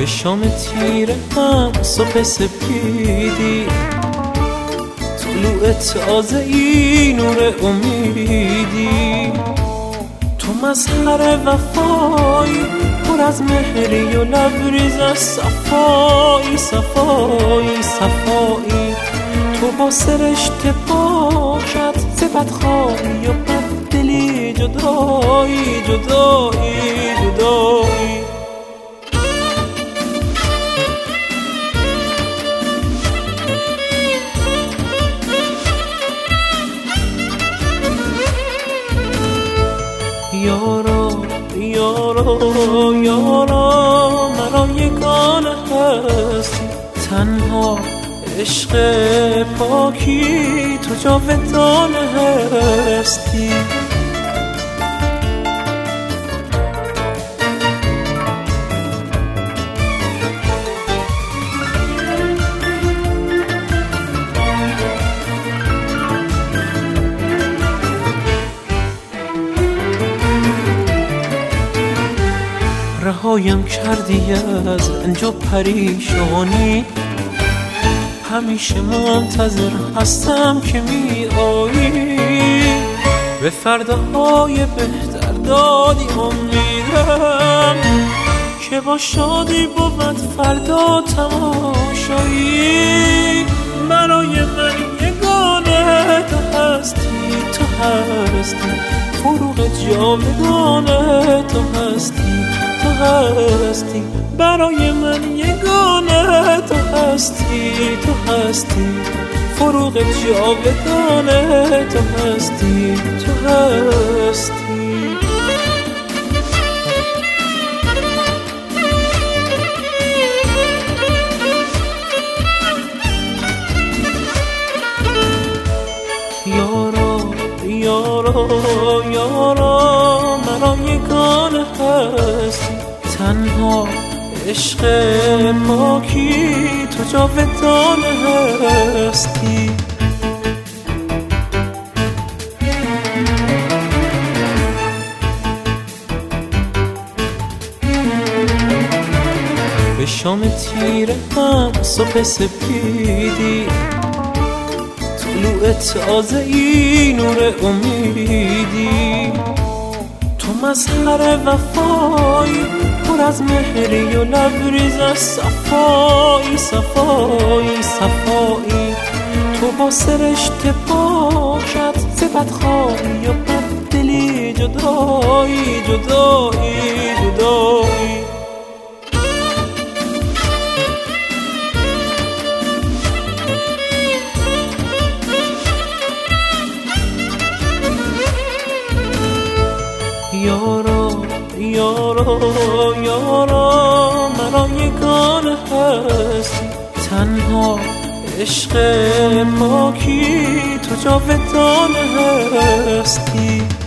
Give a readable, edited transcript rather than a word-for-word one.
به شام تیره هم صبح سپیدی، طلوع تازه ای نور امیدی. تو مظهر وفایی، پر از مهری و لبریز از صفایی صفایی صفایی. تو با سرشت پاکت ز بدخواهی و بددلی جدایی جدایی جدایی. یارا یارا یارا مرا یگانه هستی، تنها عشق پاکی تو جاودانه هستی. رهایم کردی از رنج و پریشانی، همیشه منتظر هستم که می آیی. به فرداهای بهتر دادی امیدم، که با شادی بود فردا تماشایی. برای من یگانه تو هستی، تو هستی فروغ جاودانه، تو هستی تو هستی. برای من یگانه تو هستی، تو هستی فروغ جاودانه، تو هستی تو هستی. یارا یارا یارا مرا یگانه هستی، تنها عشق پاکی تو جاودانه هستی. به شام تیره هم صبح سپیدی، طلوع تازه ای نور امیدی. تو مظهر وفایی، پر از مهری و لبریز از صفایی صفایی صفایی. تو با سرشت پاکت ز بدخواهی و بددلی جدایی جدایی جدایی. یارا یارا یارا مرا یگانه هستی، تنها عشق پاکی تو جاودانه هستی.